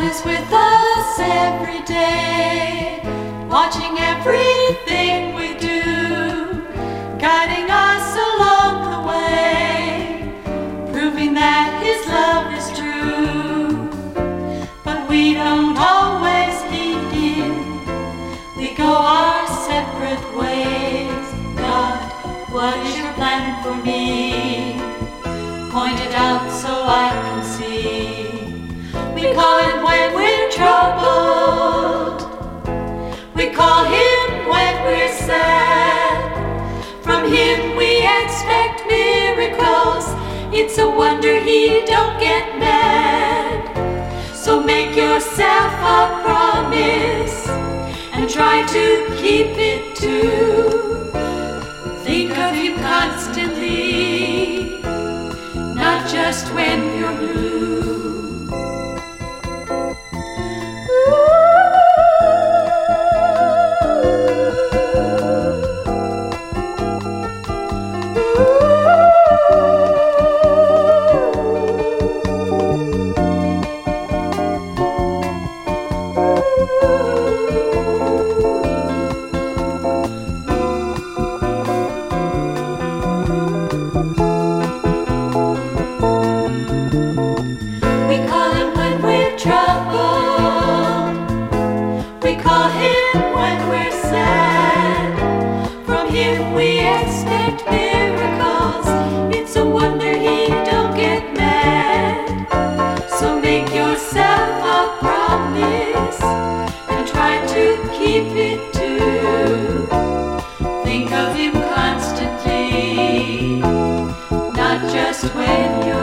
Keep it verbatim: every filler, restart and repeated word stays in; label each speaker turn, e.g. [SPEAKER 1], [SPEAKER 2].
[SPEAKER 1] is with us every day, watching everything we do, guiding us along the way, proving that His love is true. But we don't always lead Him, we go our separate ways. God, what is your plan for me? Point it out so I can see. We call Him when we're troubled, we call Him when we're sad. From Him we expect miracles, it's a wonder He don't get mad. So make yourself a promise and try to keep it too. Think of Him constantly, not just when you're blue. We call Him when we're sad. From Him we expect miracles, it's a wonder He don't get mad. So make yourself a promise and try to keep it too. Think of Him constantly, not just when you're